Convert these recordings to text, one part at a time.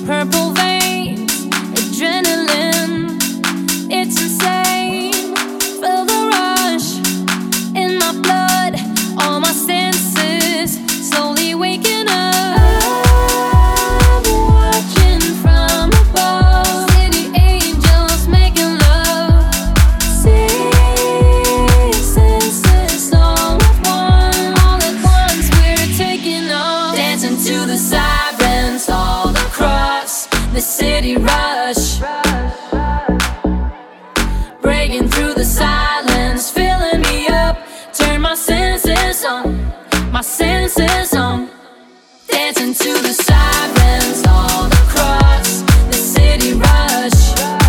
Purple veins, adrenaline, it's insane. Feel the rush in my blood, all my senses slowly waking up. I'm watching from above, city angels making love. Six senses all at once we're taking off. Dancing to the sirens all across the city rush, breaking through the silence, filling me up. Turn my senses on, my senses on. Dancing to the sirens all across the city rush,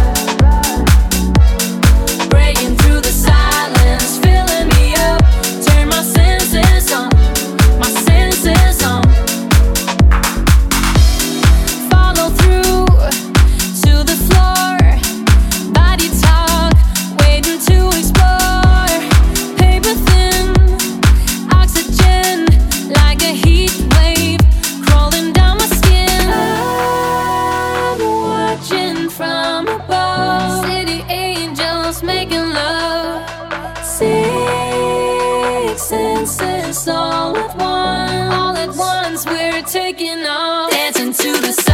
breaking through the silence, filling me up. Turn my senses on, my senses on. Follow through to the floor, body talk, waiting to explore. Paper thin, oxygen like a heat wave crawling down my skin. I'm watching from above, city angels making love. Six senses all at once we're taking off. Dancing to the